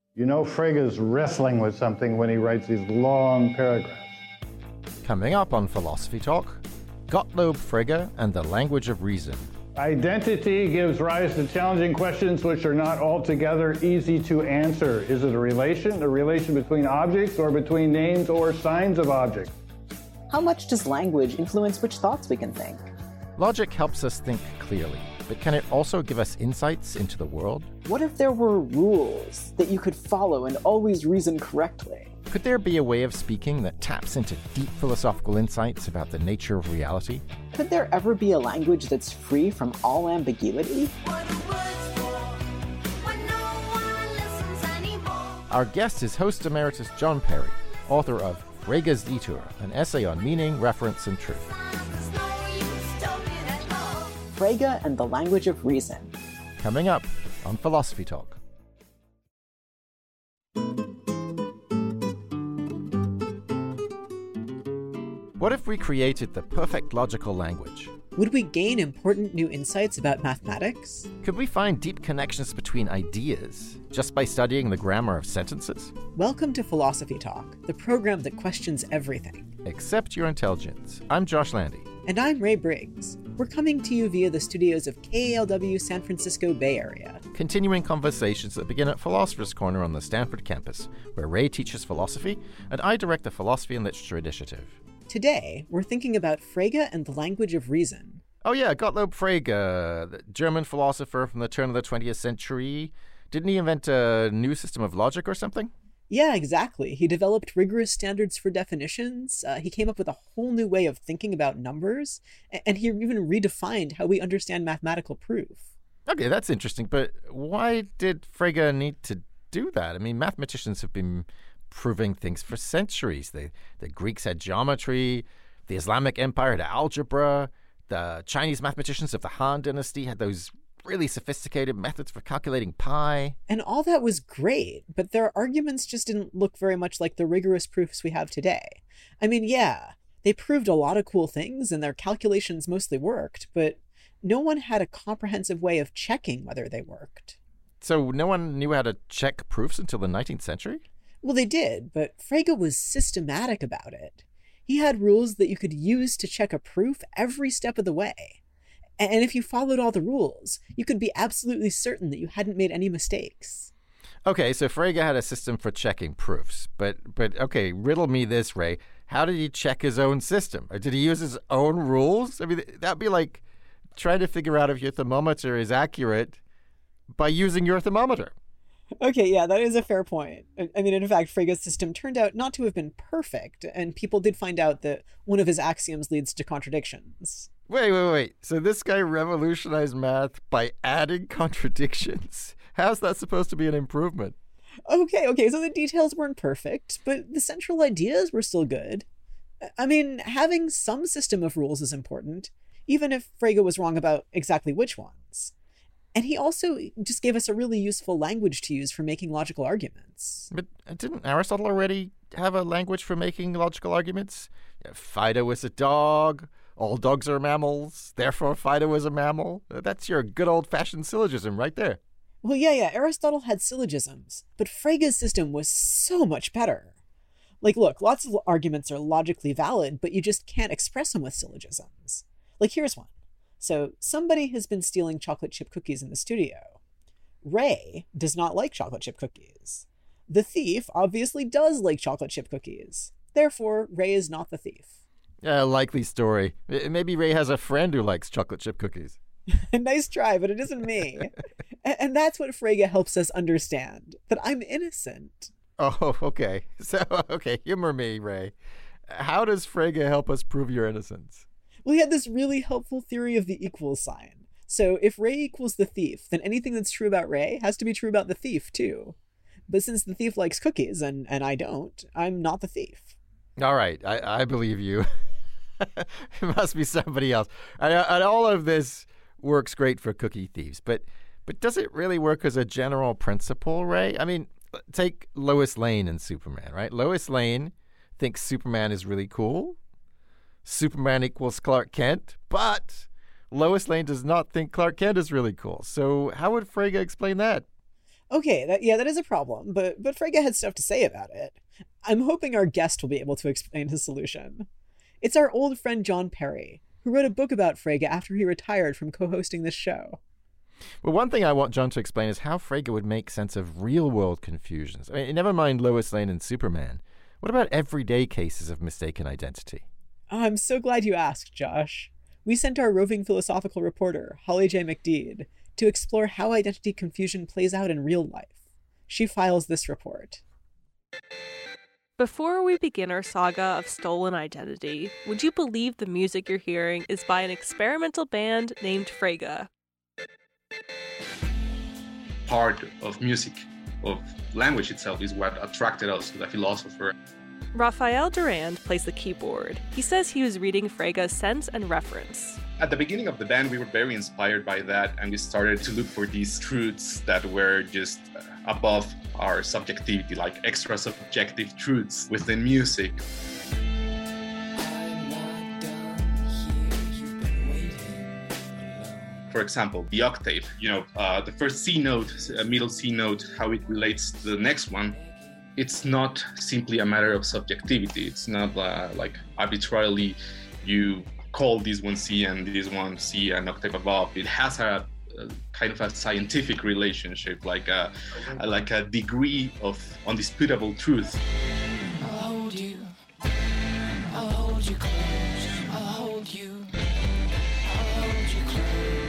You know Frege's wrestling with something when he writes these long paragraphs. Coming up on Philosophy Talk, Gottlob Frege and the Language of Reason. Identity gives rise to challenging questions which are not altogether easy to answer. Is it a relation between objects, or between names or signs of objects? How much does language influence which thoughts we can think? Logic helps us think clearly, but can it also give us insights into the world? What if there were rules that you could follow and always reason correctly? Could there be a way of speaking that taps into deep philosophical insights about the nature of reality? Could there ever be a language that's free from all ambiguity? Our guest is host emeritus John Perry, author of Frege's Detour, an essay on meaning, reference, and truth. Frege and the Language of Reason. Coming up on Philosophy Talk. What if we created the perfect logical language? Would we gain important new insights about mathematics? Could we find deep connections between ideas just by studying the grammar of sentences? Welcome to Philosophy Talk, the program that questions everything. Except your intelligence. I'm Josh Landy. And I'm Ray Briggs. We're coming to you via the studios of KALW San Francisco Bay Area. Continuing conversations that begin at Philosopher's Corner on the Stanford campus, where Ray teaches philosophy and I direct the Philosophy and Literature Initiative. Today, we're thinking about Frege and the Language of Reason. Oh yeah, Gottlob Frege, the German philosopher from the turn of the 20th century. Didn't he invent a new system of logic or something? Yeah, exactly. He developed rigorous standards for definitions. He came up with a whole new way of thinking about numbers. And he even redefined how we understand mathematical proof. Okay, that's interesting. But why did Frege need to do that? I mean, mathematicians have been proving things for centuries. The Greeks had geometry, the Islamic Empire had algebra, the Chinese mathematicians of the Han Dynasty had those really sophisticated methods for calculating pi. And all that was great, but their arguments just didn't look very much like the rigorous proofs we have today. I mean, yeah, they proved a lot of cool things and their calculations mostly worked, but no one had a comprehensive way of checking whether they worked. So no one knew how to check proofs until the 19th century? Well, they did, but Frege was systematic about it. He had rules that you could use to check a proof every step of the way. And if you followed all the rules, you could be absolutely certain that you hadn't made any mistakes. Okay, so Frege had a system for checking proofs. But okay, riddle me this, Ray. How did he check his own system? Or did he use his own rules? I mean, that'd be like trying to figure out if your thermometer is accurate by using your thermometer. Okay, yeah, that is a fair point. I mean, in fact, Frege's system turned out not to have been perfect, and people did find out that one of his axioms leads to contradictions. Wait. So this guy revolutionized math by adding contradictions? How's that supposed to be an improvement? Okay, so the details weren't perfect, but the central ideas were still good. I mean, having some system of rules is important, even if Frege was wrong about exactly which ones. And he also just gave us a really useful language to use for making logical arguments. But didn't Aristotle already have a language for making logical arguments? Fido is a dog. All dogs are mammals. Therefore, Fido is a mammal. That's your good old-fashioned syllogism right there. Well, yeah, Aristotle had syllogisms, but Frege's system was so much better. Like, look, lots of arguments are logically valid, but you just can't express them with syllogisms. Like, here's one. So somebody has been stealing chocolate chip cookies in the studio. Ray does not like chocolate chip cookies. The thief obviously does like chocolate chip cookies. Therefore, Ray is not the thief. Likely story. Maybe Ray has a friend who likes chocolate chip cookies. Nice try, but it isn't me. And that's what Frege helps us understand, that I'm innocent. Oh, okay. So, humor me, Ray. How does Frege help us prove your innocence? Well, he had this really helpful theory of the equals sign. So if Ray equals the thief, then anything that's true about Ray has to be true about the thief, too. But since the thief likes cookies, and I don't, I'm not the thief. All right, I believe you. It must be somebody else. And all of this works great for cookie thieves, but does it really work as a general principle, Ray? I mean, take Lois Lane in Superman, right? Lois Lane thinks Superman is really cool. Superman equals Clark Kent, but Lois Lane does not think Clark Kent is really cool. So how would Frege explain that? Okay, that is a problem, but Frege had stuff to say about it. I'm hoping our guest will be able to explain his solution. It's our old friend John Perry, who wrote a book about Frege after he retired from co-hosting this show. Well, one thing I want John to explain is how Frege would make sense of real-world confusions. I mean, never mind Lois Lane and Superman. What about everyday cases of mistaken identity? Oh, I'm so glad you asked, Josh. We sent our roving philosophical reporter, Holly J. McDeed, to explore how identity confusion plays out in real life. She files this report. Before we begin our saga of stolen identity, would you believe the music you're hearing is by an experimental band named Frege? Part of music, of language itself, is what attracted us to the philosopher. Raphael Durand plays the keyboard. He says he was reading Frege's Sense and Reference. At the beginning of the band, we were very inspired by that, and we started to look for these truths that were just above our subjectivity, like extra subjective truths within music. For example, the octave, the first C note, middle C note, how it relates to the next one. It's not simply a matter of subjectivity. It's not like arbitrarily you call this one C and this one C an octave above. It has a kind of a scientific relationship, like a degree of undisputable truth. I'll hold you close, I'll hold you close.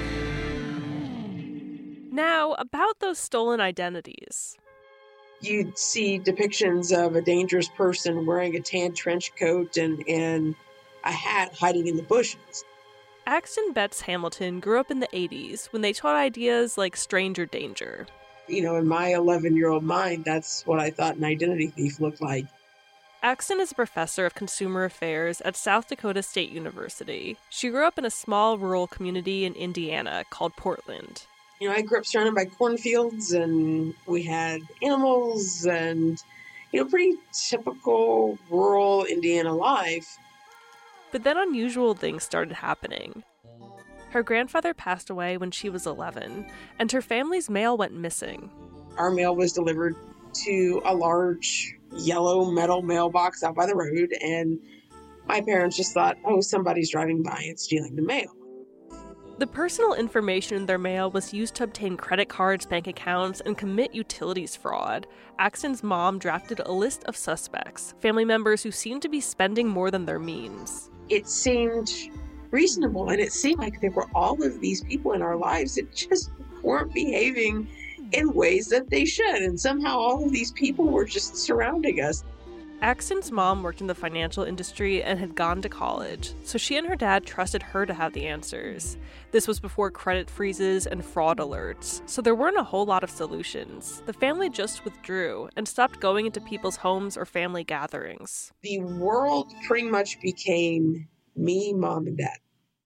Now, about those stolen identities. You'd see depictions of a dangerous person wearing a tan trench coat and a hat hiding in the bushes. Axton Betts Hamilton grew up in the 80s when they taught ideas like stranger danger. In my 11-year-old mind, that's what I thought an identity thief looked like. Axton is a professor of consumer affairs at South Dakota State University. She grew up in a small rural community in Indiana called Portland. I grew up surrounded by cornfields, and we had animals and, pretty typical rural Indiana life. But then unusual things started happening. Her grandfather passed away when she was 11, and her family's mail went missing. Our mail was delivered to a large yellow metal mailbox out by the road, and my parents just thought, somebody's driving by and stealing the mail. The personal information in their mail was used to obtain credit cards, bank accounts, and commit utilities fraud. Axton's mom drafted a list of suspects, family members who seemed to be spending more than their means. It seemed reasonable, and it seemed like there were all of these people in our lives that just weren't behaving in ways that they should, and somehow all of these people were just surrounding us. Axton's mom worked in the financial industry and had gone to college, so she and her dad trusted her to have the answers. This was before credit freezes and fraud alerts, so there weren't a whole lot of solutions. The family just withdrew and stopped going into people's homes or family gatherings. The world pretty much became me, mom, and dad.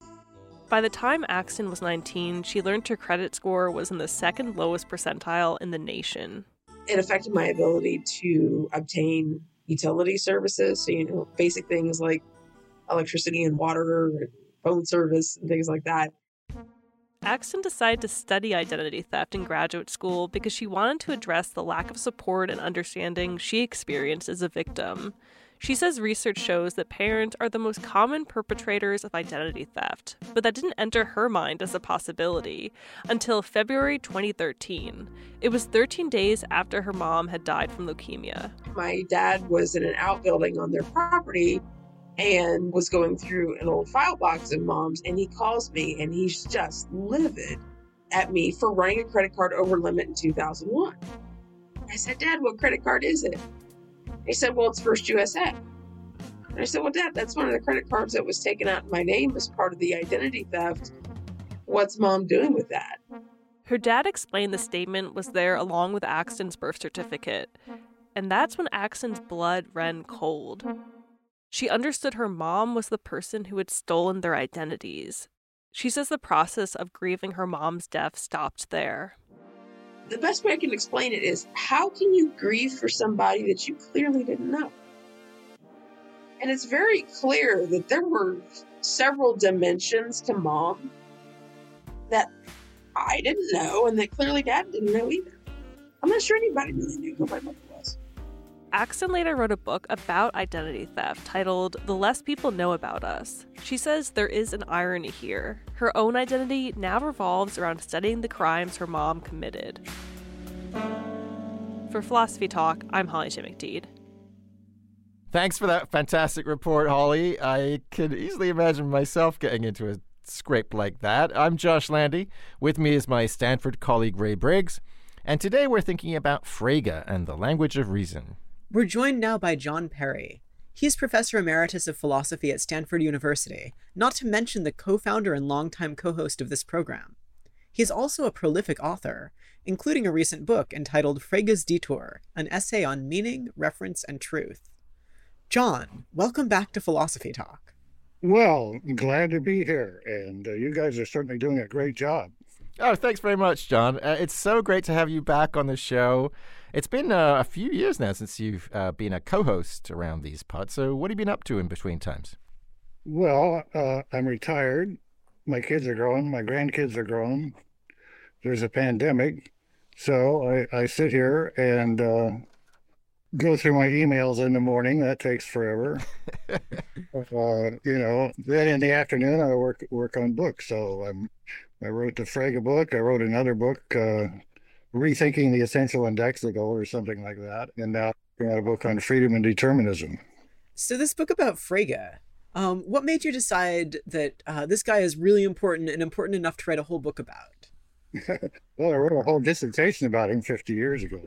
By the time Axton was 19, she learned her credit score was in the second lowest percentile in the nation. It affected my ability to obtain utility services, so, basic things like electricity and water and phone service and things like that. Axton decided to study identity theft in graduate school because she wanted to address the lack of support and understanding she experienced as a victim. She says research shows that parents are the most common perpetrators of identity theft, but that didn't enter her mind as a possibility until February 2013. It was 13 days after her mom had died from leukemia. My dad was in an outbuilding on their property and was going through an old file box of mom's, and he calls me and he's just livid at me for running a credit card over limit in 2001. I said, Dad, what credit card is it? He said, well, it's First USA. And I said, well, Dad, that's one of the credit cards that was taken out in my name as part of the identity theft. What's Mom doing with that? Her dad explained the statement was there along with Axton's birth certificate. And that's when Axton's blood ran cold. She understood her mom was the person who had stolen their identities. She says the process of grieving her mom's death stopped there. The best way I can explain it is, how can you grieve for somebody that you clearly didn't know? And it's very clear that there were several dimensions to Mom that I didn't know and that clearly Dad didn't know either. I'm not sure anybody really knew who my mother was. Axton later wrote a book about identity theft titled The Less People Know About Us. She says there is an irony here. Her own identity now revolves around studying the crimes her mom committed. For Philosophy Talk, I'm Holly J. McDeed. Thanks for that fantastic report, Holly. I could easily imagine myself getting into a scrape like that. I'm Josh Landy. With me is my Stanford colleague, Ray Briggs. And today we're thinking about Frege and the language of reason. We're joined now by John Perry. He's Professor Emeritus of Philosophy at Stanford University, not to mention the co-founder and longtime co-host of this program. He is also a prolific author, including a recent book entitled Frege's Detour, an essay on meaning, reference, and truth. John, welcome back to Philosophy Talk. Well, glad to be here, and you guys are certainly doing a great job. Oh, thanks very much, John. It's so great to have you back on the show. It's been a few years now since you've been a co-host around these pods, so what have you been up to in between times? Well, I'm retired. My kids are grown. My grandkids are grown. There's a pandemic, so I sit here and go through my emails in the morning. That takes forever. Then in the afternoon, I work on books. So I wrote the Frege book. I wrote another book, Rethinking the Essential Indexical or something like that. And now I got a book on freedom and determinism. So this book about Frege, what made you decide that this guy is really important and important enough to write a whole book about? Well, I wrote a whole dissertation about him 50 years ago.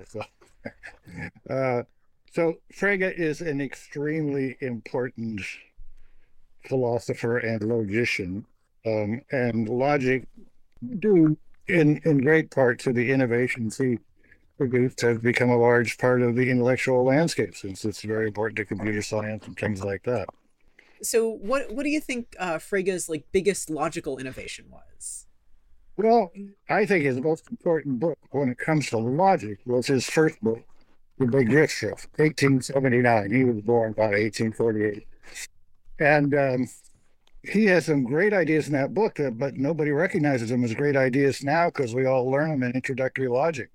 So Frege is an extremely important philosopher and logician, and logic due in great part to the innovations he produced have become a large part of the intellectual landscape, since it's very important to computer science and things like that. So what do you think Frege's biggest logical innovation was? Well, I think his most important book when it comes to logic was his first book, The Begriffsschrift, 1879. He was born about 1848. And he has some great ideas in that book, but nobody recognizes them as great ideas now because we all learn them in introductory logic.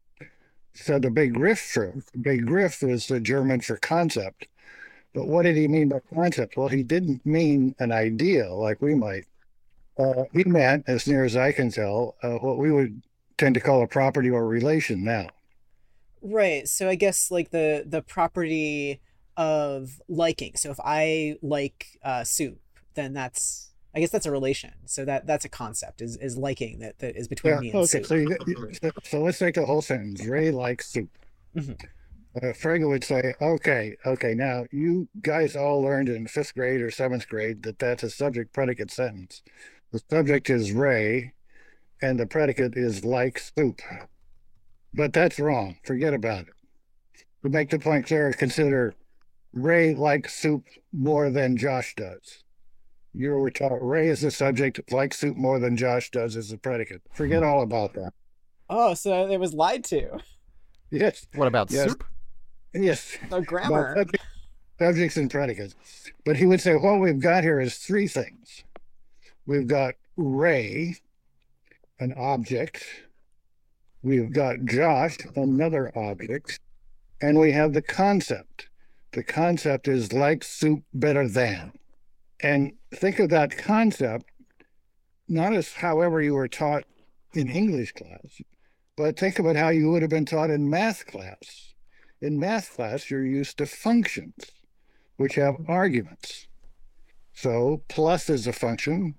So the Begriffsschrift, Begriff is the German for concept. But what did he mean by concept? Well, he didn't mean an idea like we might. He meant, as near as I can tell, what we would tend to call a property or relation now. Right. So I guess the property of liking. So if I like soup, then that's a relation. So that's a concept is liking that is between me and soup. So let's take the whole sentence. Ray likes soup. Mm-hmm. Frege would say, okay, now you guys all learned in 5th grade or 7th grade that that's a subject predicate sentence. The subject is Ray and the predicate is like soup. But that's wrong. Forget about it. To make the point clear, consider Ray likes soup more than Josh does. You were taught Ray is the subject, likes soup more than Josh does is the predicate. Forget all about that. Oh, so it was lied to. Yes. What about soup? Yes. No grammar. Subjects and predicates. But he would say, what we've got here is 3 things. We've got Ray, an object. We've got Josh, another object. And we have the concept. The concept is like soup better than. And think of that concept, not as however you were taught in English class, but think about how you would have been taught in math class. In math class, you're used to functions, which have arguments. So plus is a function,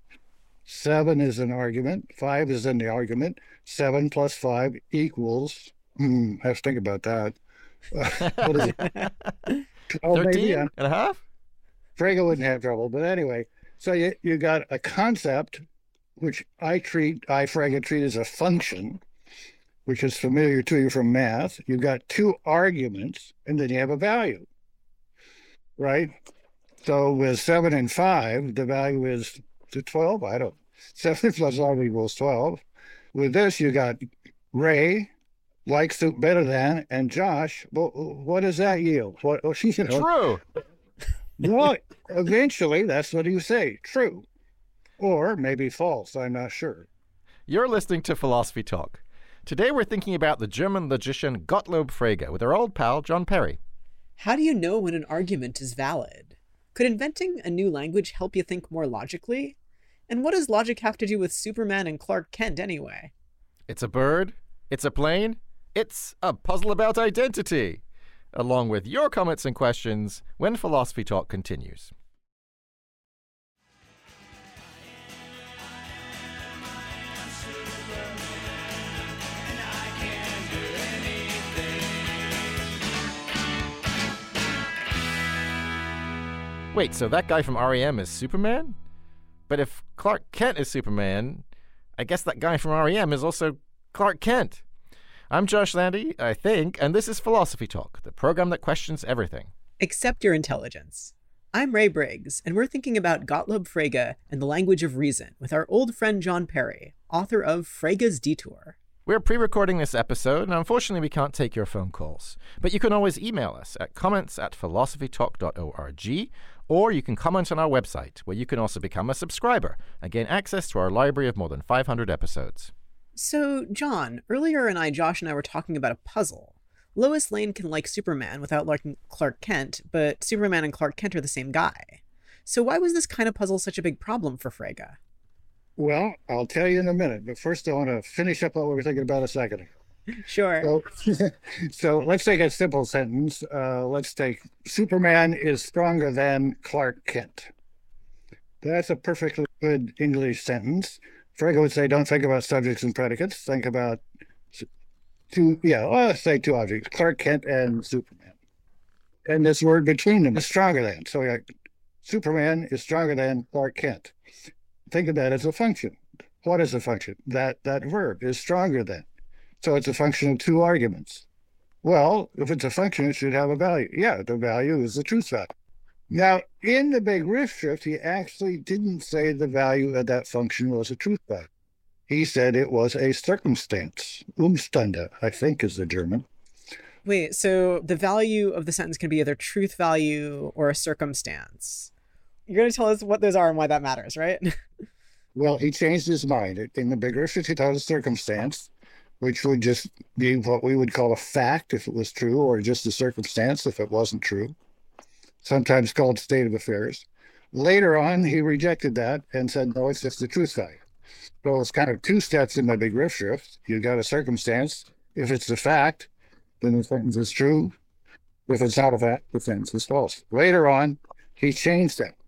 7 is an argument, 5 is in the argument, 7 plus 5 equals, I have to think about that. What is it? 13 and a half? Frege wouldn't have trouble, but anyway, so you got a concept, which I Frege treat as a function, which is familiar to you from math. You've got 2 arguments, and then you have a value, right? So with 7 and 5, the value is 12. 7 plus 5 equals 12. With this, you got Ray, like soup better than, and Josh. Well, what does that yield? True. Well, eventually, that's what you say. True. Or maybe false. I'm not sure. You're listening to Philosophy Talk. Today we're thinking about the German logician Gottlob Frege with our old pal John Perry. How do you know when an argument is valid? Could inventing a new language help you think more logically? And what does logic have to do with Superman and Clark Kent anyway? It's a bird, it's a plane, it's a puzzle about identity. Along with your comments and questions when Philosophy Talk continues. Wait, so that guy from REM is Superman? But if Clark Kent is Superman, I guess that guy from REM is also Clark Kent. I'm Josh Landy, I think, and this is Philosophy Talk, the program that questions everything. Except your intelligence. I'm Ray Briggs, and we're thinking about Gottlob Frege and the language of reason with our old friend John Perry, author of Frege's Detour. We're pre-recording this episode, and unfortunately we can't take your phone calls. But you can always email us at comments@philosophytalk.org, or you can comment on our website, where you can also become a subscriber and gain access to our library of more than 500 episodes. So, John, earlier Josh and I were talking about a puzzle. Lois Lane can like Superman without liking Clark Kent, but Superman and Clark Kent are the same guy. So why was this kind of puzzle such a big problem for Frege? Well, I'll tell you in a minute, but first I want to finish up what we were thinking about a second ago. Sure. So let's take a simple sentence. Let's take Superman is stronger than Clark Kent. That's a perfectly good English sentence. Frege would say, don't think about subjects and predicates. Think about let's say two objects, Clark Kent and Superman. And this word between them is stronger than. So Superman is stronger than Clark Kent. Think of that as a function. What is a function? That verb is stronger than. So it's a function of two arguments. Well, if it's a function, it should have a value. Yeah, the value is the truth value. Now, in the big riff shift, he actually didn't say the value of that function was a truth value. He said it was a circumstance. Umstände, I think is the German. Wait, so the value of the sentence can be either truth value or a circumstance. You're going to tell us what those are and why that matters, right? Well, he changed his mind. In the big riff shift, he thought a circumstance, which would just be what we would call a fact if it was true, or just a circumstance if it wasn't true. Sometimes called state of affairs. Later on, he rejected that and said, no, it's just the truth value. So it's kind of two steps in the big riff shift. You got a circumstance. If it's a fact, then the sentence is true. If it's not a fact, the sentence is false. Later on, he changed that.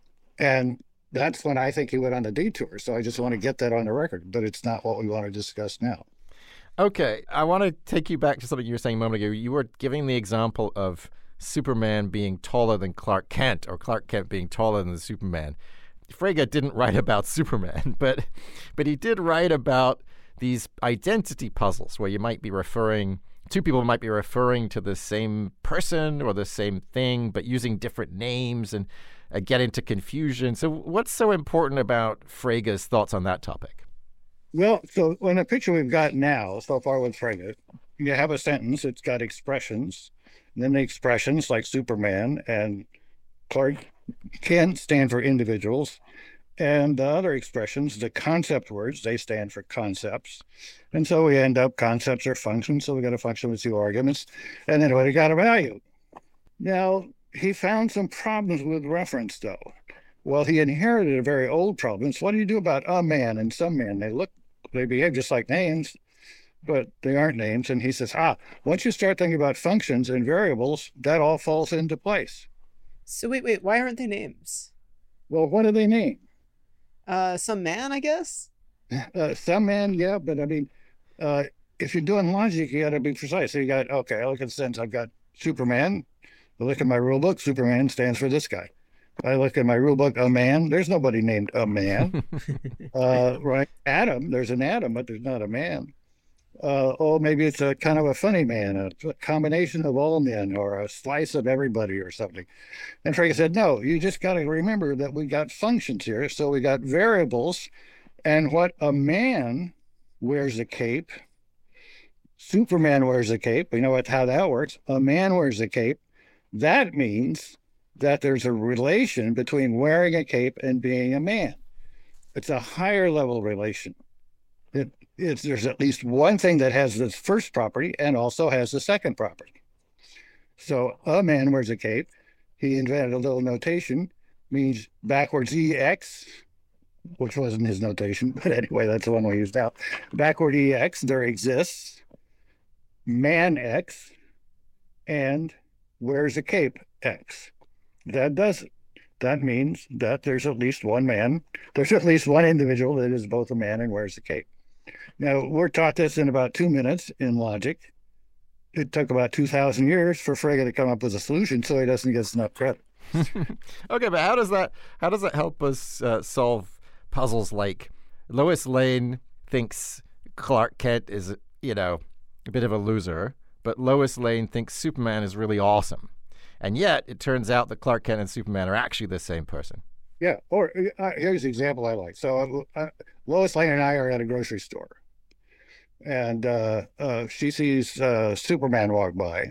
And that's when I think he went on a detour. So I just want to get that on the record, but it's not what we want to discuss now. Okay, I want to take you back to something you were saying a moment ago. You were giving the example of Superman being taller than Clark Kent, or Clark Kent being taller than Superman. Frege didn't write about Superman, but he did write about these identity puzzles where you might be referring, two people might be referring to the same person or the same thing, but using different names and get into confusion. So what's so important about Frege's thoughts on that topic? Well, so in the picture we've got now, so far with Frege, you have a sentence, it's got expressions, and then the expressions like Superman and Clark Kent stand for individuals, and the other expressions, the concept words, they stand for concepts. And so we end up, concepts are functions, so we got a function with two arguments, and then we got a value. Now, he found some problems with reference, though. Well, he inherited a very old problem. So what do you do about a man and some men? They behave just like names, but they aren't names. And he says, once you start thinking about functions and variables, that all falls into place. So wait, why aren't they names? Well, what do they mean? Some man, I guess? Some man, yeah, but I mean, if you're doing logic, you got to be precise. So you got, okay, I look at the sentence, I've got Superman. I look at my rule book, Superman stands for this guy. I look at my rule book, a man. There's nobody named a man. Right? Adam, there's an Adam, but there's not a man. Maybe it's a kind of a funny man, a combination of all men, or a slice of everybody or something. And Frege said, no, you just got to remember that we got functions here. So we got variables, and what a man wears a cape. Superman wears a cape. We know how that works. A man wears a cape. That means that there's a relation between wearing a cape and being a man. It's a higher level relation. There's at least one thing that has the first property and also has the second property. So a man wears a cape. He invented a little notation, means backwards EX, which wasn't his notation, but anyway, that's the one we use now. Backward EX, there exists man X and wears a cape X. That does it. That means that there's at least one man, there's at least one individual that is both a man and wears a cape. Now, we're taught this in about 2 minutes in logic. It took about 2,000 years for Frege to come up with a solution, so he doesn't get enough credit. Okay, but how does that help us solve puzzles like Lois Lane thinks Clark Kent is, a bit of a loser, but Lois Lane thinks Superman is really awesome. And yet, it turns out that Clark Kent and Superman are actually the same person. Yeah, or here's the example I like. So Lois Lane and I are at a grocery store, and she sees Superman walk by,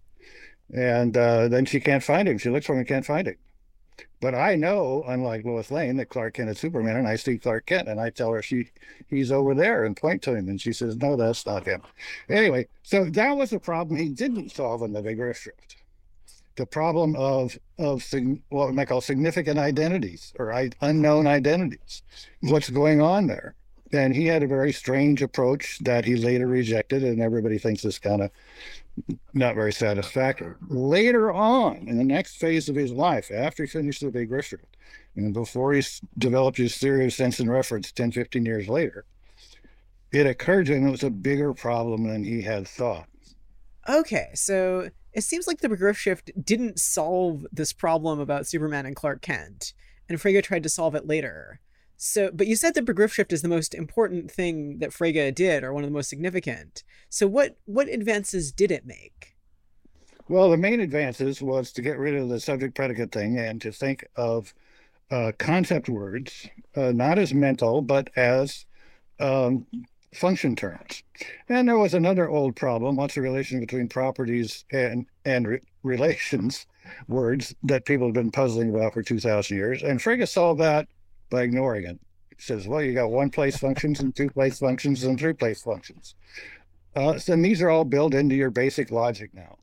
and then she can't find him. She looks for him and can't find him. But I know, unlike Lois Lane, that Clark Kent is Superman, and I see Clark Kent, and I tell her he's over there and point to him, and she says, no, that's not him. Anyway, so that was a problem he didn't solve in the Big Rift Shift. The problem of what we might call significant identities or unknown identities. What's going on there? And he had a very strange approach that he later rejected, and everybody thinks is kind of not very satisfactory. Later on, in the next phase of his life, after he finished the Big Rift Shift, and before he developed his theory of sense and reference 10, 15 years later, it occurred to him it was a bigger problem than he had thought. Okay, so it seems like the Big Rift Shift didn't solve this problem about Superman and Clark Kent, and Frege tried to solve it later. So, but you said the Big Rift Shift is the most important thing that Frege did, or one of the most significant. So what advances did it make? Well, the main advances was to get rid of the subject-predicate thing and to think of concept words, not as mental, but as function terms. And there was another old problem. What's the relation between properties and relations words that people have been puzzling about for 2,000 years? And Frege solved that by ignoring it. He says, well, you got one-place functions and two-place functions and three-place functions. So these are all built into your basic logic now.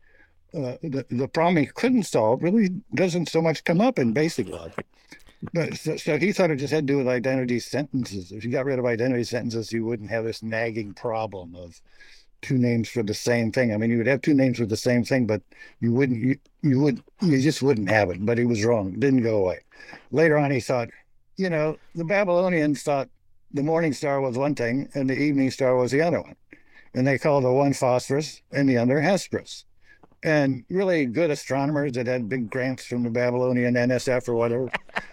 The problem he couldn't solve really doesn't so much come up in basic logic. But so he thought it just had to do with identity sentences. If you got rid of identity sentences, you wouldn't have this nagging problem of two names for the same thing. I mean, you would have two names for the same thing, but you just wouldn't have it. But he was wrong. It didn't go away. Later on, he thought, the Babylonians thought the morning star was one thing and the evening star was the other one. And they called the one Phosphorus and the other Hesperus. And really good astronomers that had big grants from the Babylonian NSF or whatever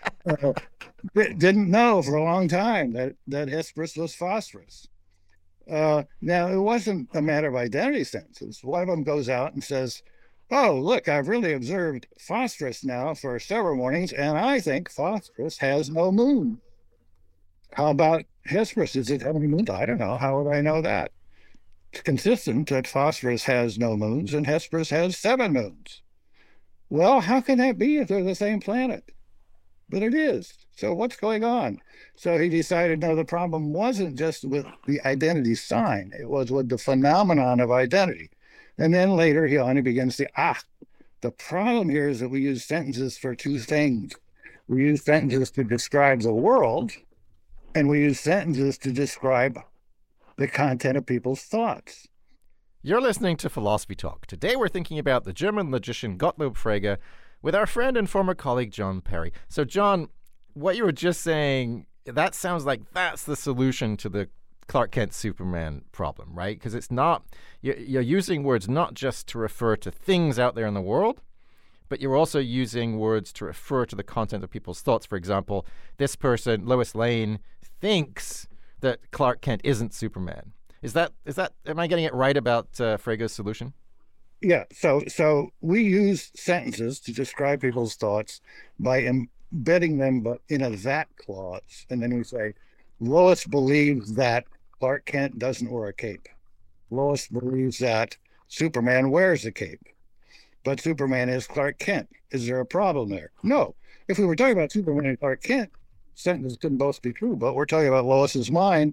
didn't know for a long time that Hesperus was phosphorus. Now, it wasn't a matter of identity sentences. One of them goes out and says, oh, look, I've really observed phosphorus now for several mornings, and I think phosphorus has no moon. How about Hesperus? Does it have any moons? I don't know. How would I know that? It's consistent that phosphorus has no moons and Hesperus has 7 moons. Well, how can that be if they're the same planet? But it is. So what's going on? So he decided, no, the problem wasn't just with the identity sign. It was with the phenomenon of identity. And then later he only begins to say, the problem here is that we use sentences for two things. We use sentences to describe the world, and we use sentences to describe the content of people's thoughts. You're listening to Philosophy Talk. Today we're thinking about the German logician Gottlob Frege with our friend and former colleague John Perry. So John, what you were just saying, that sounds like that's the solution to the Clark Kent Superman problem, right? Because it's not, you're using words not just to refer to things out there in the world, but you're also using words to refer to the content of people's thoughts. For example, this person, Lois Lane, thinks that Clark Kent isn't Superman. Is that am I getting it right about Frege's solution? Yeah, so we use sentences to describe people's thoughts by embedding them in a that clause. And then we say, Lois believes that Clark Kent doesn't wear a cape. Lois believes that Superman wears a cape. But Superman is Clark Kent. Is there a problem there? No. If we were talking about Superman and Clark Kent, sentences couldn't both be true, but we're talking about Lois's mind,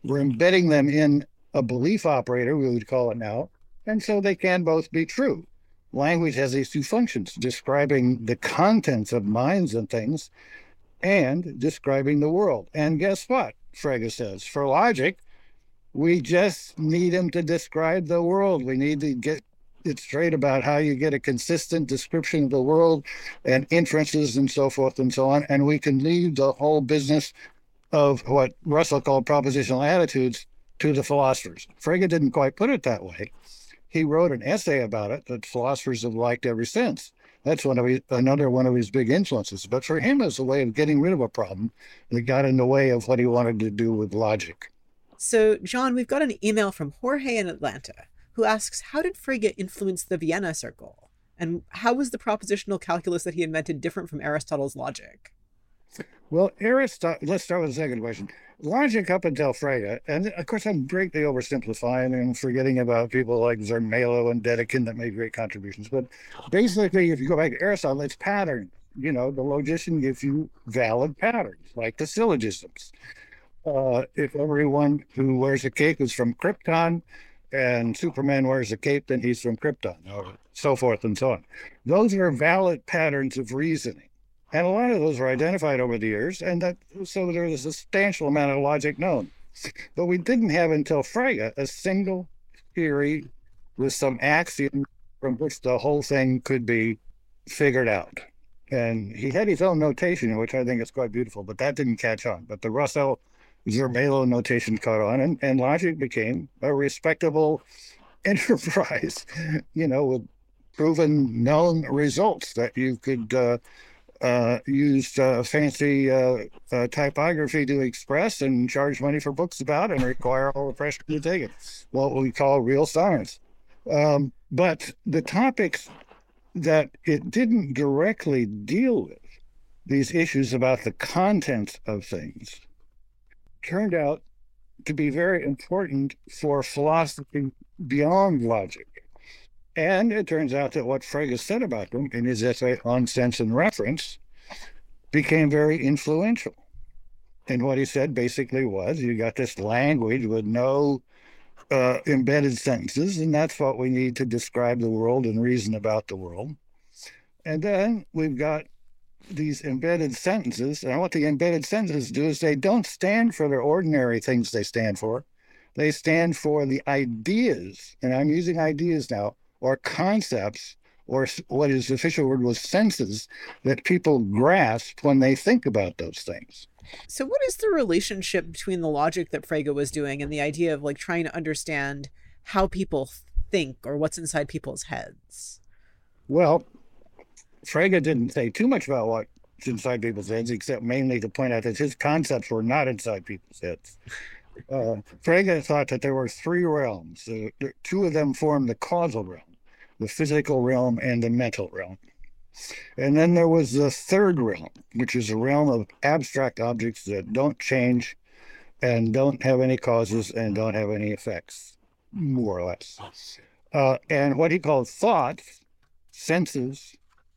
We're embedding them in a belief operator, we would call it now, and so they can both be true. Language has these two functions, describing the contents of minds and things and describing the world. And guess what, Frege says? For logic, we just need them to describe the world. We need to get it straight about how you get a consistent description of the world and inferences and so forth and so on. And we can leave the whole business of what Russell called propositional attitudes to the philosophers. Frege didn't quite put it that way. He wrote an essay about it that philosophers have liked ever since. That's another one of his big influences. But for him, it's a way of getting rid of a problem that got in the way of what he wanted to do with logic. So, John, we've got an email from Jorge in Atlanta who asks, how did Frege influence the Vienna Circle? And how was the propositional calculus that he invented different from Aristotle's logic? Well, let's start with the second question. Logic up until Frege, and of course I'm greatly oversimplifying and forgetting about people like Zermelo and Dedekind that made great contributions. But basically, if you go back to Aristotle, it's pattern. The logician gives you valid patterns, like the syllogisms. If everyone who wears a cape is from Krypton and Superman wears a cape, then he's from Krypton, or so forth and so on. Those are valid patterns of reasoning. And a lot of those were identified over the years, and so there was a substantial amount of logic known. But we didn't have until Frege a single theory with some axiom from which the whole thing could be figured out. And he had his own notation, which I think is quite beautiful, but that didn't catch on. But the Russell Zermelo notation caught on, and logic became a respectable enterprise, with proven known results that you could used fancy typography to express and charge money for books about and require all the pressure to take it. What we call real science. But the topics that it didn't directly deal with, these issues about the content of things, turned out to be very important for philosophy beyond logic. And it turns out that what Frege said about them in his essay on sense and reference became very influential. And what he said basically was, you got this language with no embedded sentences, and that's what we need to describe the world and reason about the world. And then we've got these embedded sentences, and what the embedded sentences do is they don't stand for the ordinary things they stand for. They stand for the ideas, and I'm using ideas now, or concepts, or what his official word was senses, that people grasp when they think about those things. So what is the relationship between the logic that Frege was doing and the idea of trying to understand how people think or what's inside people's heads? Well, Frege didn't say too much about what's inside people's heads, except mainly to point out that his concepts were not inside people's heads. Frege thought that there were three realms. Two of them formed the causal realm, the physical realm and the mental realm. And then there was the third realm, which is a realm of abstract objects that don't change and don't have any causes and don't have any effects, more or less. And what he called thoughts, senses,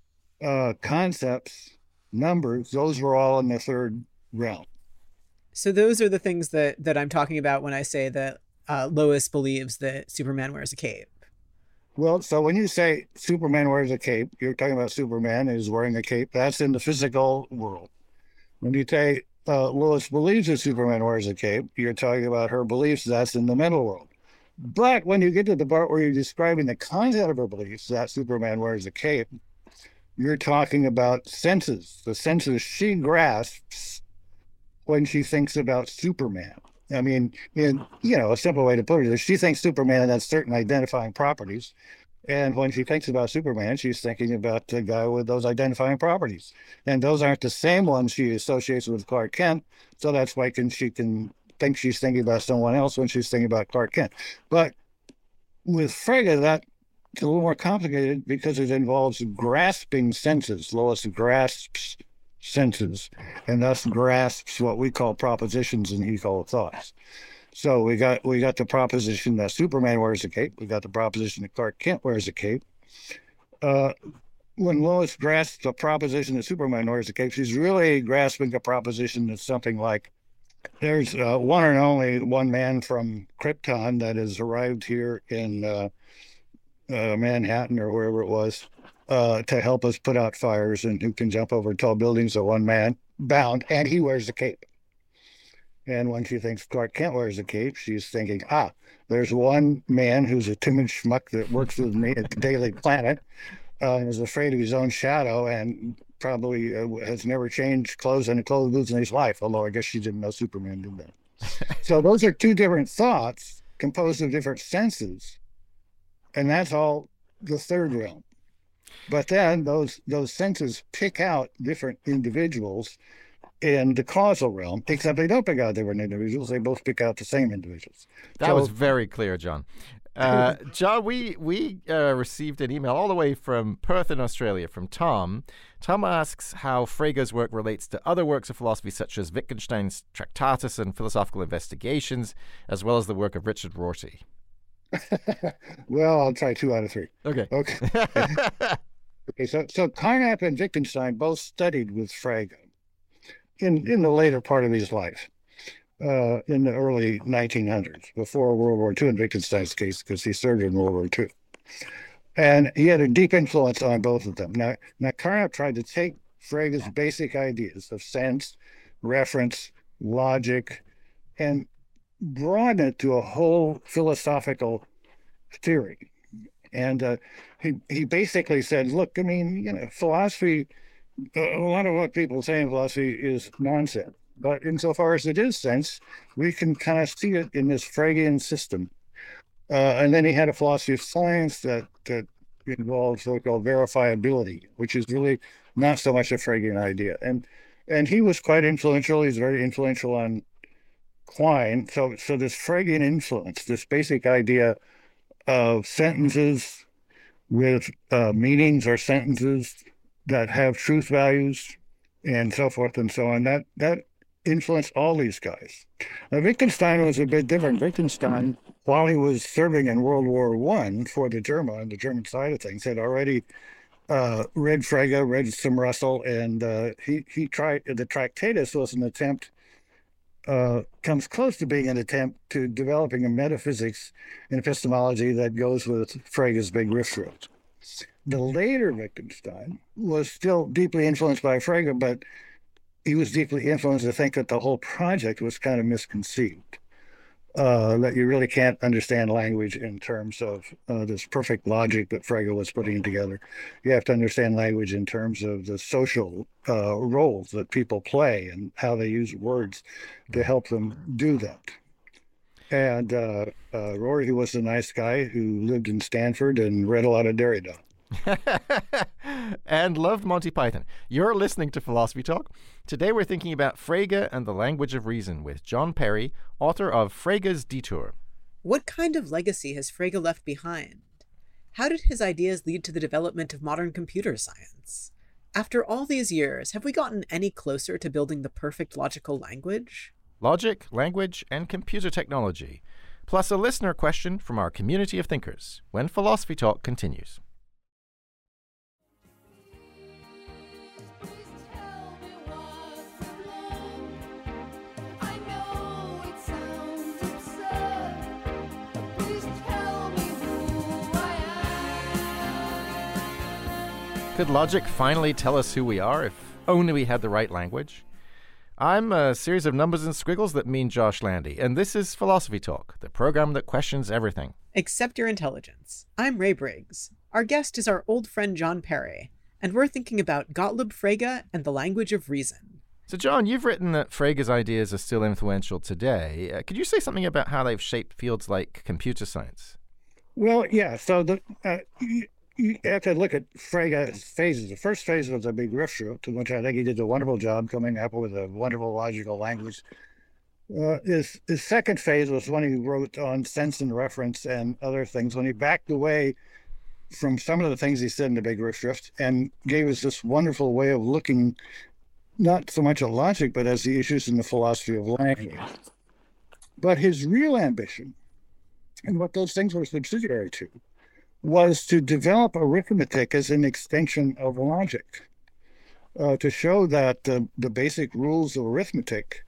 concepts, numbers, those were all in the third realm. So those are the things that I'm talking about when I say that Lois believes that Superman wears a cape. Well, so when you say Superman wears a cape, you're talking about Superman is wearing a cape. That's in the physical world. When you say Lois believes that Superman wears a cape, you're talking about her beliefs. That's in the mental world. But when you get to the part where you're describing the content of her beliefs, that Superman wears a cape, you're talking about senses, the senses she grasps when she thinks about Superman. I mean, a simple way to put it is she thinks Superman has certain identifying properties. And when she thinks about Superman, she's thinking about the guy with those identifying properties. And those aren't the same ones she associates with Clark Kent. So that's why she can think she's thinking about someone else when she's thinking about Clark Kent. But with Frege, that's a little more complicated because it involves grasping senses. Lois grasps senses, and thus grasps what we call propositions and he called thoughts. So we got the proposition that Superman wears a cape. We got the proposition that Clark Kent wears a cape. When Lois grasps the proposition that Superman wears a cape, she's really grasping a proposition that's something like There's one and only one man from Krypton that has arrived here in Manhattan or wherever it was to help us put out fires, and who can jump over tall buildings, a one man bound, and he wears a cape. And when she thinks Clark Kent wears a cape, she's thinking, there's one man who's a timid schmuck that works with me at the Daily Planet, and is afraid of his own shadow, and probably has never changed clothes in a clothes booth in his life, although I guess she didn't know Superman did that. So those are two different thoughts composed of different senses, and that's all the third realm. But then those senses pick out different individuals in the causal realm, except they don't pick out different individuals. They both pick out the same individuals. That was very clear, John. John, we received an email all the way from Perth in Australia from Tom. Tom asks how Frege's work relates to other works of philosophy such as Wittgenstein's Tractatus and Philosophical Investigations, as well as the work of Richard Rorty. Well, I'll try 2 out of 3. Okay. Okay, so Carnap and Wittgenstein both studied with Frege in the later part of his life, in the early 1900s, before World War II in Wittgenstein's case, because he served in World War II. And he had a deep influence on both of them. Now Carnap tried to take Frege's basic ideas of sense, reference, logic, and broaden it to a whole philosophical theory. And he basically said, look, I mean, philosophy, a lot of what people say in philosophy is nonsense. But insofar as it is sense, we can kind of see it in this Fregean system. And then he had a philosophy of science that involves so-called verifiability, which is really not so much a Fregean idea. And he was quite influential. He's very influential on Quine. So this Fregean influence, this basic idea of sentences with meanings, or sentences that have truth values, and so forth and so on, that influenced all these guys. Now, Wittgenstein was a bit different. Wittgenstein, while he was serving in World War I for the German side of things, had already read Frege, read some Russell, and he tried, the Tractatus was an attempt, comes close to being an attempt to developing a metaphysics and epistemology that goes with Frege's big Riffraff. The later Wittgenstein was still deeply influenced by Frege, but he was deeply influenced to think that the whole project was kind of misconceived, that you really can't understand language in terms of this perfect logic that Frege was putting together. You have to understand language in terms of the social roles that people play and how they use words to help them do that. And Rorty was a nice guy who lived in Stanford and read a lot of Derrida. And loved Monty Python. You're listening to Philosophy Talk. Today we're thinking about Frege and the Language of Reason with John Perry, author of Frege's Detour. What kind of legacy has Frege left behind? How did his ideas lead to the development of modern computer science? After all these years, have we gotten any closer to building the perfect logical language? Logic, language, and computer technology. Plus a listener question from our community of thinkers when Philosophy Talk continues. Could logic finally tell us who we are if only we had the right language? I'm a series of numbers and squiggles that mean Josh Landy, and this is Philosophy Talk, the program that questions everything. Except your intelligence. I'm Ray Briggs. Our guest is our old friend John Perry, and we're thinking about Gottlob Frege and the Language of Reason. So, John, you've written that Frege's ideas are still influential today. Could you say something about how they've shaped fields like computer science? Well, yeah, so you have to look at Frege's phases. The first phase was a big Riffraff, to which I think he did a wonderful job coming up with a wonderful logical language. His second phase was when he wrote on sense and reference and other things, when he backed away from some of the things he said in the big Riffraff and gave us this wonderful way of looking not so much at logic, but as the issues in the philosophy of language. But his real ambition, and what those things were subsidiary to, was to develop arithmetic as an extension of logic, to show that the basic rules of arithmetic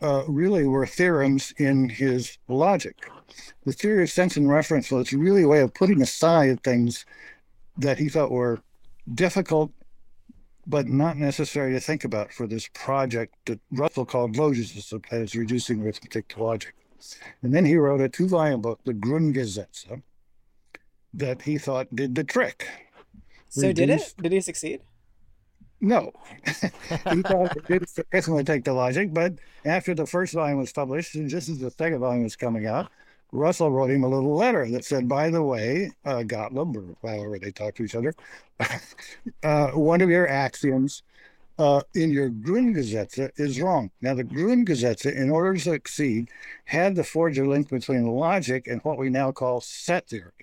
really were theorems in his logic. The theory of sense and reference was really a way of putting aside things that he thought were difficult but not necessary to think about for this project that Russell called Logis as reducing arithmetic to logic. And then he wrote a 2-volume book, the Grundgesetze, that he thought did the trick. So did it? Did he succeed? No. He thought it did arithmetic to logic, but after the first volume was published, and just as the second volume was coming out, Russell wrote him a little letter that said, by the way, Gottlob, or however they talk to each other, one of your axioms in your Grundgesetze is wrong. Now, the Grundgesetze, in order to succeed, had to forge a link between logic and what we now call set theory.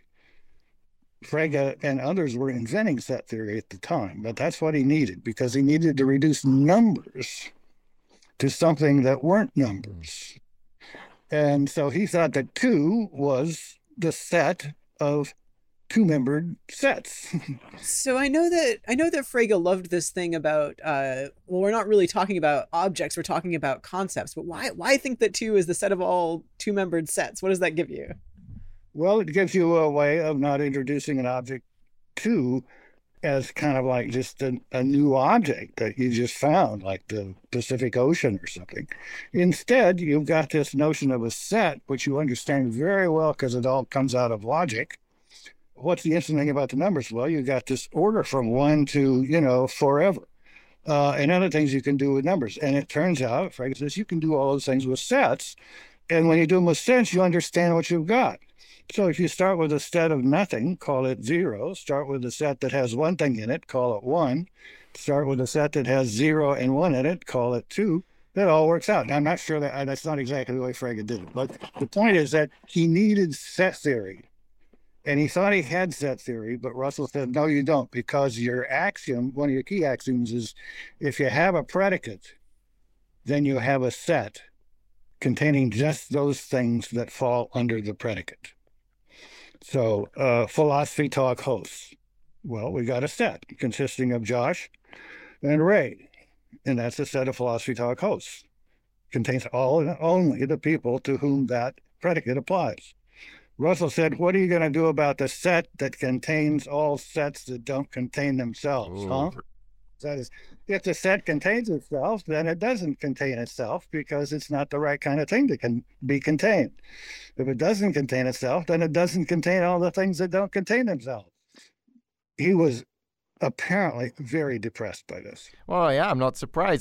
Frege and others were inventing set theory at the time, but that's what he needed, because he needed to reduce numbers to something that weren't numbers. And so he thought that 2 was the set of 2-membered sets. So I know that Frege loved this thing about well, we're not really talking about objects, we're talking about concepts. But why think that 2 is the set of all 2-membered sets? What does that give you? Well, it gives you a way of not introducing an object 2 as kind of like just a new object that you just found, like the Pacific Ocean or something. Instead, you've got this notion of a set, which you understand very well because it all comes out of logic. What's the interesting thing about the numbers? Well, you got this order from 1 to, forever. And other things you can do with numbers. And it turns out, Frege says, you can do all those things with sets. And when you do them with sets, you understand what you've got. So if you start with a set of nothing, call it 0. Start with a set that has one thing in it, call it 1. Start with a set that has 0 and 1 in it, call it 2. That all works out. Now, I'm not sure that's not exactly the way Frege did it, but the point is that he needed set theory. And he thought he had set theory, but Russell said, no, you don't, because your axiom, one of your key axioms is if you have a predicate, then you have a set containing just those things that fall under the predicate. So philosophy talk hosts. Well, we got a set consisting of Josh and Ray, and that's a set of philosophy talk hosts. Contains all and only the people to whom that predicate applies. Russell said, what are you going to do about the set that contains all sets that don't contain themselves? Huh? That is, if the set contains itself, then it doesn't contain itself because it's not the right kind of thing that can be contained. If it doesn't contain itself, then it doesn't contain all the things that don't contain themselves. He was apparently very depressed by this. Well, yeah, I'm not surprised.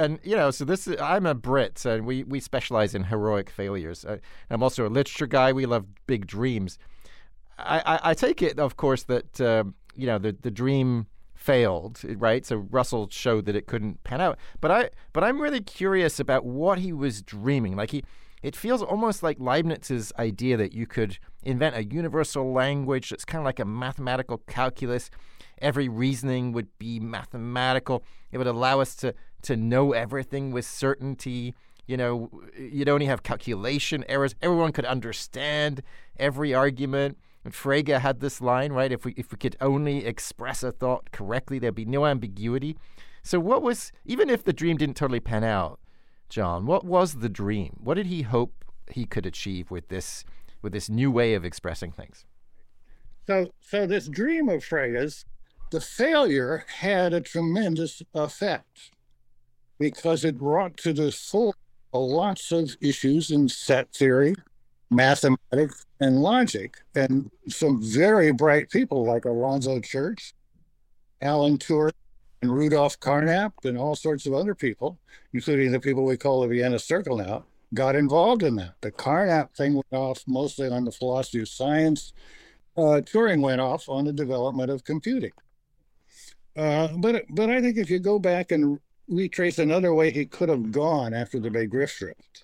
I'm a Brit, and we specialize in heroic failures. I'm also a literature guy. We love big dreams. I take it, of course, that the dream failed, right? So Russell showed that it couldn't pan out. But I'm really curious about what he was dreaming. It feels almost like Leibniz's idea that you could invent a universal language that's kind of like a mathematical calculus. Every reasoning would be mathematical. It would allow us to know everything with certainty. You'd only have calculation errors. Everyone could understand every argument. And Frege had this line, right? If we could only express a thought correctly, there'd be no ambiguity. So even if the dream didn't totally pan out, John, what was the dream? What did he hope he could achieve with this new way of expressing things? So this dream of Frege's, the failure had a tremendous effect because it brought to the fore lots of issues in set theory, mathematics, and logic. And some very bright people like Alonzo Church, Alan Turing, and Rudolf Carnap, and all sorts of other people, including the people we call the Vienna Circle now, got involved in that. The Carnap thing went off mostly on the philosophy of science. Turing went off on the development of computing. But I think if you go back and retrace another way he could have gone after the big Rift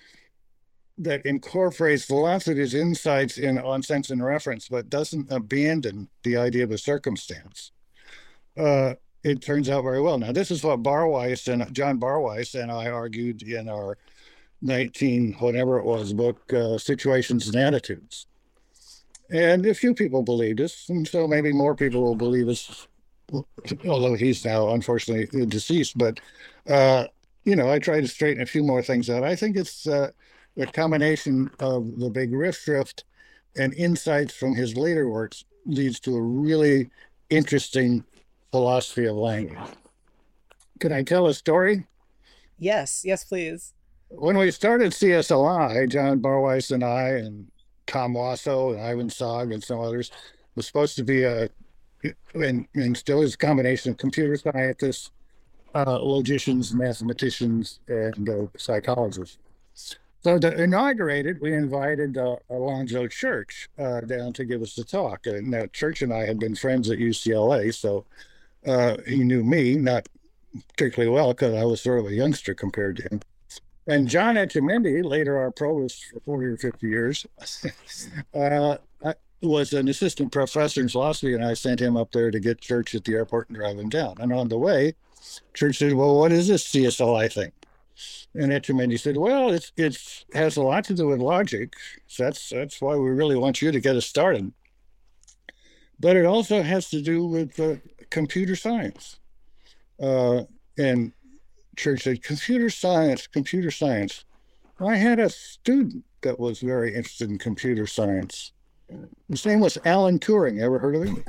that incorporates lots of his insights on sense and reference, but doesn't abandon the idea of a circumstance, it turns out very well. Now, this is what John Barweiss and I argued in our 19-whatever it was book, Situations and Attitudes. And a few people believed us, and so maybe more people will believe us, although he's now unfortunately deceased. But I tried to straighten a few more things out. I think it's the combination of the big riff drift and insights from his later works leads to a really interesting philosophy of language. Can I tell a story? Yes, please. When we started CSLI, John Barweis and I and Tom Wasso and Ivan Sog and some others was supposed to be and still is a combination of computer scientists, logicians, mathematicians, and psychologists. So to inaugurate it, we invited Alonzo Church down to give us the talk. And now Church and I had been friends at UCLA, so he knew me, not particularly well because I was sort of a youngster compared to him. And John Etchemendy, later our provost for 40 or 50 years, was an assistant professor in philosophy, and I sent him up there to get Church at the airport and drive him down. And on the way, Church said, well, what is this CSLI thing? And Etchemendy said, well, it has a lot to do with logic. So that's why we really want you to get us started. But it also has to do with computer science. And Church said, computer science. Well, I had a student that was very interested in computer science. His name was Alan Turing. Ever heard of him?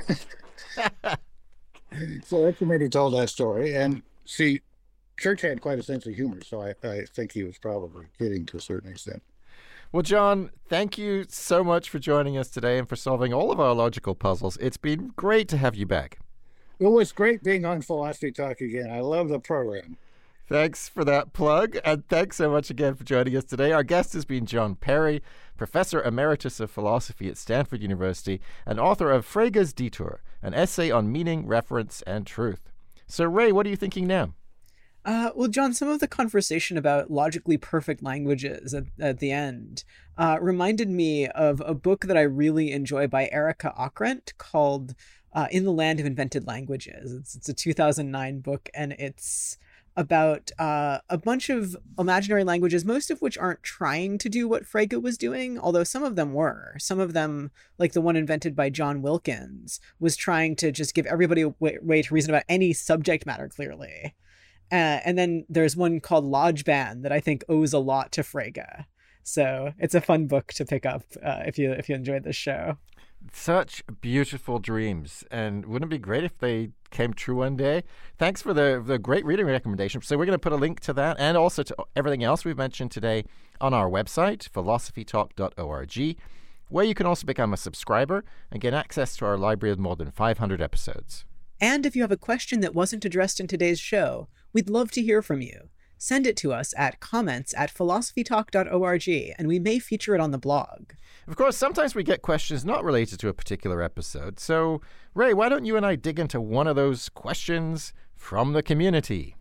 So Etchemendy told that story. And see, Church had quite a sense of humor, so I think he was probably kidding to a certain extent. Well, John, thank you so much for joining us today and for solving all of our logical puzzles. It's been great to have you back. It was great being on Philosophy Talk again. I love the program. Thanks for that plug, and thanks so much again for joining us today. Our guest has been John Perry, Professor Emeritus of Philosophy at Stanford University and author of Frege's Detour, an essay on meaning, reference, and truth. So, Ray, what are you thinking now? Well, John, some of the conversation about logically perfect languages at the end reminded me of a book that I really enjoy by Erica Ockrent called In the Land of Invented Languages. It's a 2009 book, and it's about a bunch of imaginary languages, most of which aren't trying to do what Frege was doing, although some of them were. Some of them, like the one invented by John Wilkins, was trying to just give everybody a way to reason about any subject matter clearly. And then there's one called Lodgeband that I think owes a lot to Frege. So it's a fun book to pick up if you enjoyed this show. Such beautiful dreams, and wouldn't it be great if they came true one day? Thanks for the great reading recommendation. So we're going to put a link to that and also to everything else we've mentioned today on our website, philosophytalk.org, where you can also become a subscriber and get access to our library of more than 500 episodes. And if you have a question that wasn't addressed in today's show, we'd love to hear from you. Send it to us at comments@philosophytalk.org, and we may feature it on the blog. Of course, sometimes we get questions not related to a particular episode. So, Ray, why don't you and I dig into one of those questions from the community?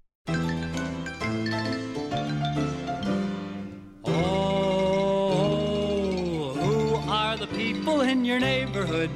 Oh, who are the people in your neighborhood?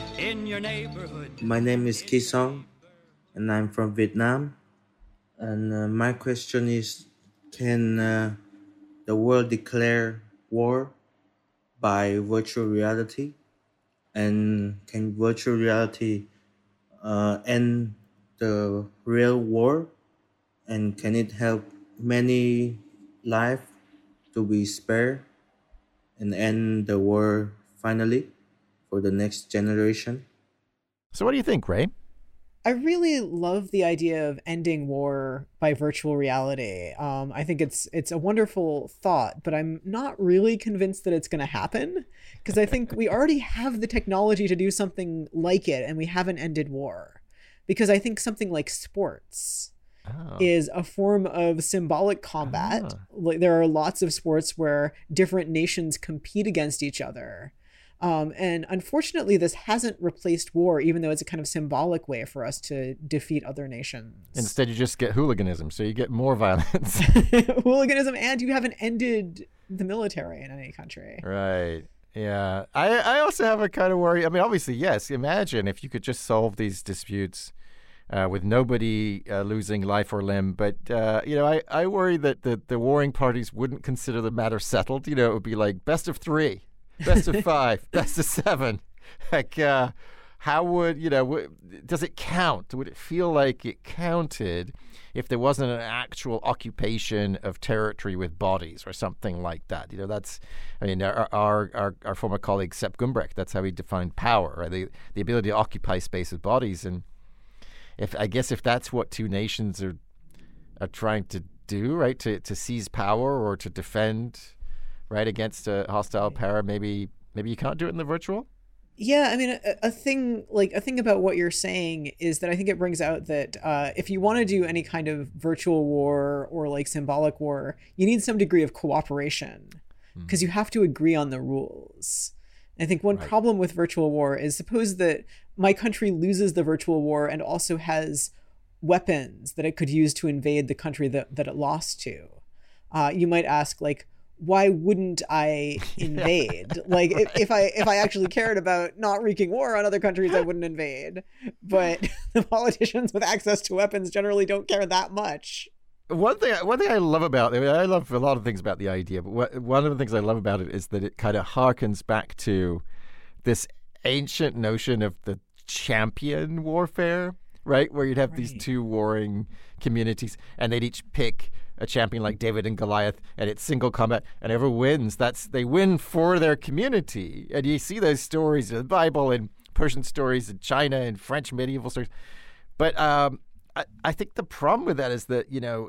My name is Kisong, and I'm from Vietnam. And my question is, can the world declare war by virtual reality? And can virtual reality end the real war? And can it help many lives to be spared and end the war finally for the next generation? So what do you think, Ray? I really love the idea of ending war by virtual reality. I think it's a wonderful thought, but I'm not really convinced that it's going to happen, because I think we already have the technology to do something like it, and we haven't ended war. Because I think something like sports is a form of symbolic combat. Like, there are lots of sports where different nations compete against each other. And unfortunately, this hasn't replaced war, even though it's a kind of symbolic way for us to defeat other nations. Instead, you just get hooliganism, so you get more violence. Hooliganism, and you haven't ended the military in any country. Right. Yeah. I also have a kind of worry. I mean, obviously, yes. Imagine if you could just solve these disputes with nobody losing life or limb. But, I worry that the warring parties wouldn't consider the matter settled. It would be like best of 3. Best of 5, best of 7. Like, how would, does it count? Would it feel like it counted if there wasn't an actual occupation of territory with bodies or something like that? Our former colleague Sepp Gumbrecht, that's how he defined power, right? The ability to occupy space with bodies. And if that's what two nations are trying to do, right, to seize power or to defend, right, against a hostile power, maybe you can't do it in the virtual. Yeah, I mean, a thing about what you're saying is that I think it brings out that if you want to do any kind of virtual war or like symbolic war, you need some degree of cooperation because you have to agree on the rules. I think one problem with virtual war is, suppose that my country loses the virtual war and also has weapons that it could use to invade the country that it lost to. You might ask, like, why wouldn't I invade? Like, if I actually cared about not wreaking war on other countries, I wouldn't invade. But the politicians with access to weapons generally don't care that much. One thing I love about it, I love a lot of things about the idea, but one of the things I love about it is that it kind of harkens back to this ancient notion of the champion warfare, right? Where you'd have these two warring communities, and they'd each pick a champion like David and Goliath, and it's single combat, and whoever wins, they win for their community. And you see those stories in the Bible and Persian stories in China and French medieval stories. But I think the problem with that is that,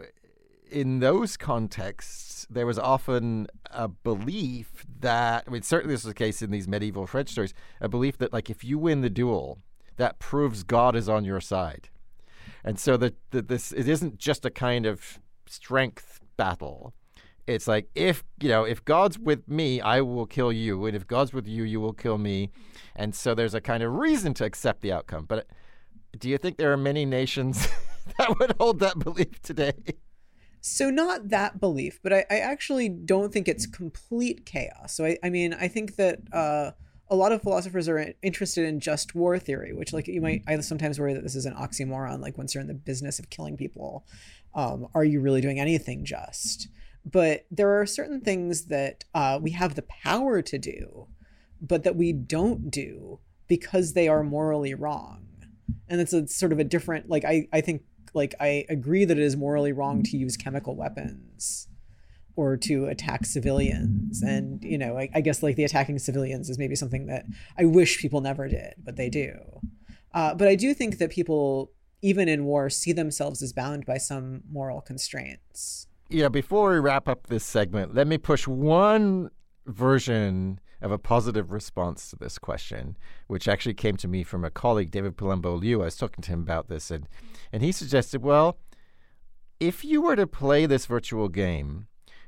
in those contexts, there was often a belief that, certainly this was the case in these medieval French stories, a belief that, like, if you win the duel, that proves God is on your side. And so it isn't just a kind of strength battle. It's like, if God's with me, I will kill you, and if God's with you, you will kill me. And so there's a kind of reason to accept the outcome. But do you think there are many nations that would hold that belief today? So not that belief, but I actually don't think it's complete chaos. So I think that a lot of philosophers are interested in just war theory, which, like, I sometimes worry that this is an oxymoron. Like, once you're in the business of killing people, are you really doing anything just? But there are certain things that we have the power to do, but that we don't do because they are morally wrong. And it's a sort of a different, like, I think, like, I agree that it is morally wrong to use chemical weapons or to attack civilians. And, I guess, like, the attacking civilians is maybe something that I wish people never did, but they do. But I do think that people, even in war, see themselves as bound by some moral constraints. Before we wrap up this segment, let me push one version of a positive response to this question, which actually came to me from a colleague, David Palumbo-Liu. I was talking to him about this, and he suggested, well, if you were to play this virtual game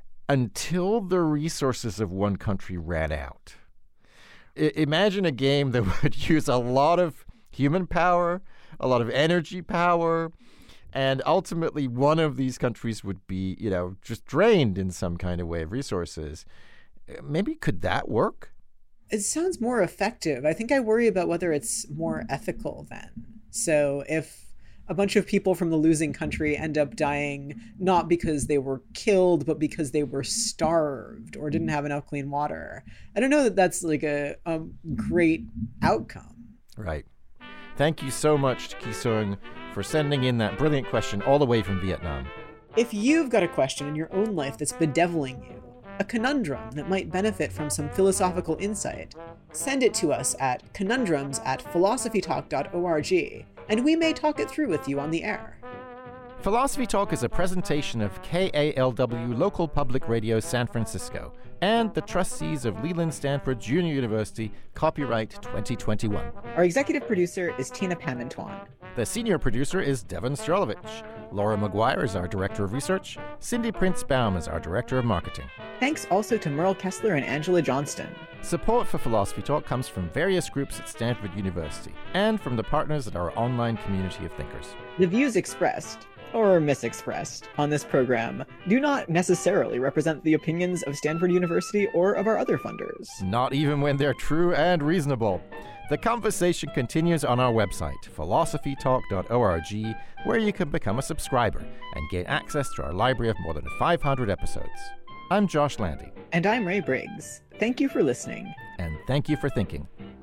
until the resources of one country ran out, imagine a game that would use a lot of human power, a lot of energy power, and ultimately one of these countries would be, just drained in some kind of way of resources. Maybe could that work? It sounds more effective. I think I worry about whether it's more ethical then. So if a bunch of people from the losing country end up dying not because they were killed, but because they were starved or didn't have enough clean water, I don't know that that's like a great outcome. Right. Thank you so much to Ki-sung for sending in that brilliant question all the way from Vietnam. If you've got a question in your own life that's bedeviling you, a conundrum that might benefit from some philosophical insight, send it to us at conundrums@philosophytalk.org, and we may talk it through with you on the air. Philosophy Talk is a presentation of KALW Local Public Radio San Francisco and the trustees of Leland Stanford Junior University, copyright 2021. Our executive producer is Tina Pamantuan. The senior producer is Devon Strolovich. Laura McGuire is our director of research. Cindy Prince-Baum is our director of marketing. Thanks also to Merle Kessler and Angela Johnston. Support for Philosophy Talk comes from various groups at Stanford University and from the partners at our online community of thinkers. The views expressed, or misexpressed, on this program do not necessarily represent the opinions of Stanford University or of our other funders. Not even when they're true and reasonable. The conversation continues on our website, philosophytalk.org, where you can become a subscriber and gain access to our library of more than 500 episodes. I'm Josh Landy. And I'm Ray Briggs. Thank you for listening. And thank you for thinking.